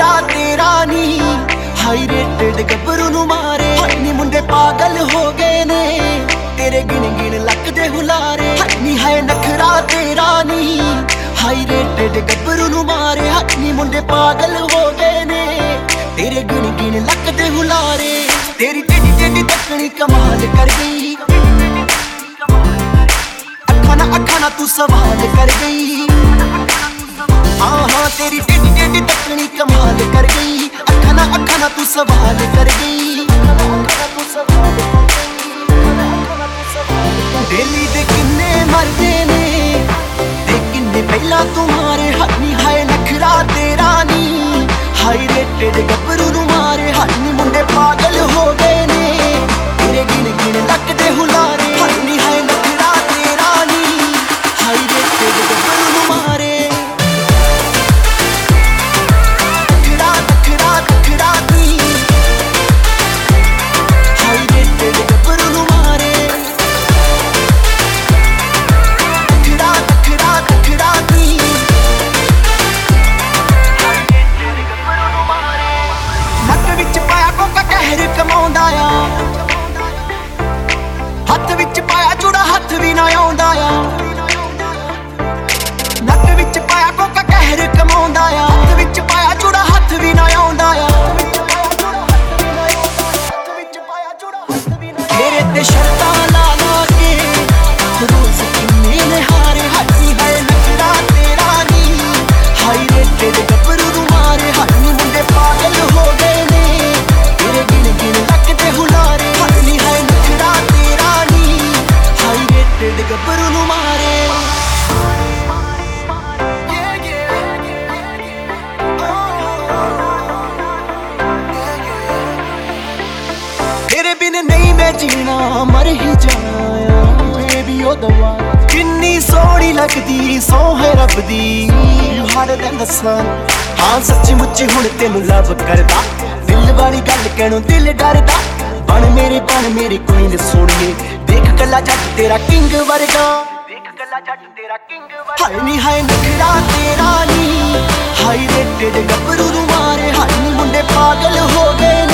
नखरा तेरा नी high rated गबरू नू मारे नी मुंडे पागल हो गए ने तेरे गिन गिन लकदे हुलारे नी हाय नखरा तेरा नी हाई रेटेड गबरू नू मारे नी मुंडे पागल हो गए ने तेरे गिन गिन लकदे हुलारे तेरी टेढ़ी टेढ़ी तकनी कमाल कर गई अखा ना तू सवाल कर गई हाँ हाँ तेरी टेढ़ी टेढ़ी तकनी कमाल कर गई अखा ना तू सवाल कर गई डेली दे किन्ने मरदे ने ते किन्ने पहला तुम्हारे हनी हाय नखरा तेरा नी हाई रेटेड गबरू नू मारे हनी मुंडे पागल हो गए ने तेरे गिन गिन लकदे हुलारे हनी हाय नखरा तेरा नी हाई रेटेड गबरू नू मारे हथ विच पाया चूड़ा हथ भी ना आउंदा आ नक विच पाया कोका कहर कमाउंदा आ हथ विच पाया चूड़ा हथ भी ना आउंदा आ तेरे ते शर्तां ला ला के रोज किन्ने निहारे हनी हाय नखरा तेरा नी हाई रेटेड गबरू नू मारे हनी मुंडे पागल हो गए ने तेरे गिन गिन लकदे हुलारे हनी हाय नखरा तेरा नी हाई रेटेड गबरू नू मारे तेरे बिन नहीं मैं जीना मर ही जाया बेबी ओ दवा किन्नी सोहनी लगदी सौ है रब दी हर दिन दसां हाँ सच्ची मुच्ची हुण तेनू लव करदा दिल वाली गल कहणों दिल डरदा बन मेरे कोई न सोहणिए देख गल्ला जट तेरा किंग वर्गा हाय नी हाय नखरा तेरा नी हाई रेटेड गबरू नू मारे हाय नी मुंडे पागल हो गए